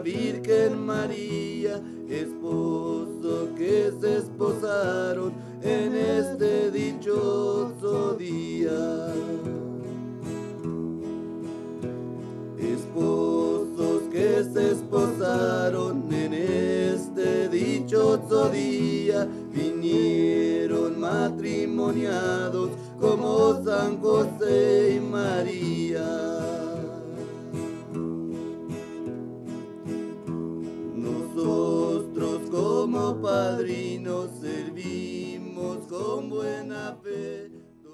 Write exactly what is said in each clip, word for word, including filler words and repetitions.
Virgen María, esposos que se esposaron en este dichoso día. Esposos que se esposaron en este dichoso día, vinieron matrimoniados como San José y María. Nosotros como padrinos servimos con buena fe.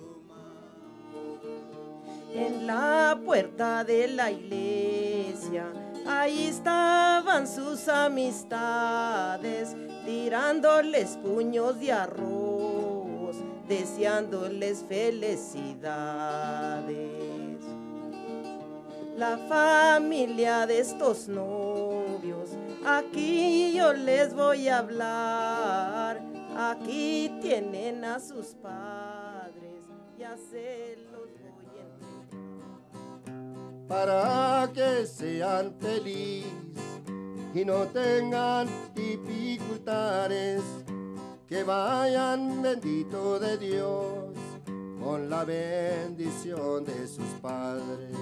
En la puerta de la iglesia, ahí estaban sus amistades, tirándoles puños de arroz, deseándoles felicidades. La familia de estos novios, aquí yo les voy a hablar, aquí tienen a sus padres, ya se los voy a entregar. Para que sean felices y no tengan dificultades, que vayan bendito de Dios con la bendición de sus padres.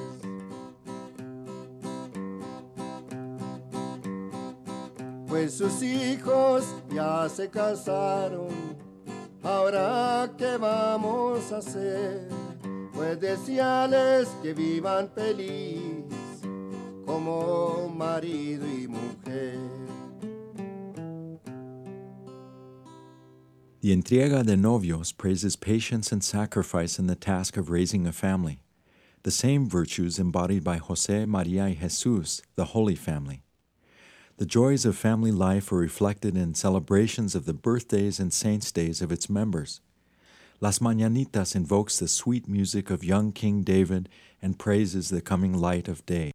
Pues sus hijos ya se casaron, ahora ¿qué vamos a hacer? Pues desearles que vivan feliz como marido y mujer. The Entrega de Novios praises patience and sacrifice in the task of raising a family, the same virtues embodied by José, María y Jesús, the Holy Family. The joys of family life are reflected in celebrations of the birthdays and saints' days of its members. Las Mañanitas invokes the sweet music of young King David and praises the coming light of day.